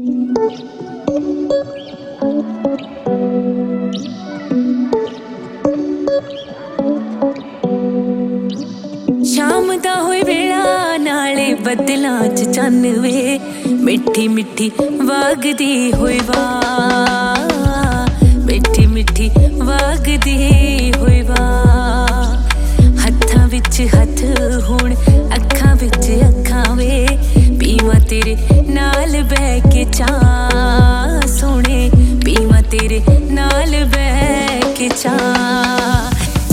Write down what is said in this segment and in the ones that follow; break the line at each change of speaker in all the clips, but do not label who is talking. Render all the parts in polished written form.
शाम दा होए वेला नाले बदलां च चन्न वे मिठी मिठी वागदी होए वाह मिठी मिठी वागदी होए वाह हत्थां विच हत्थ हुण अखां विच अखां वे पीवां तेरे नाल बह के चाह सोने पीवां तेरे नाल बह के चाह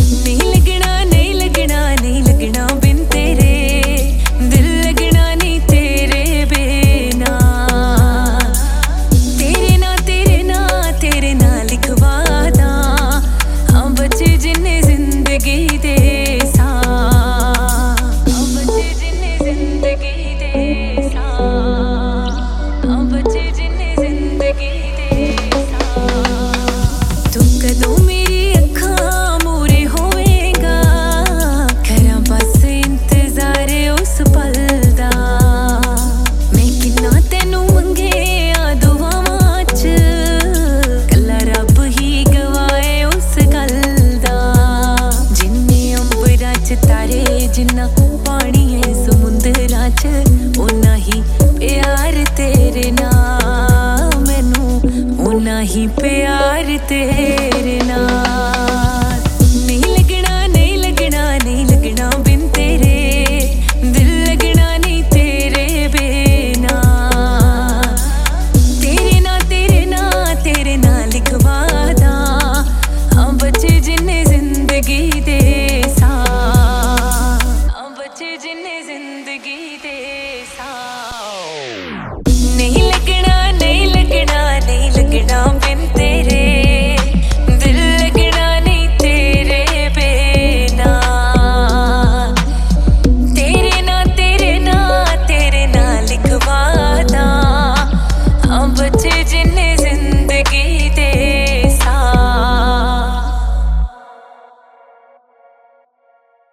जिन्ना पानी है समुंदरां च उन्ना ही प्यार तेरे नाल मैनू उन्ना ही प्यार तेरे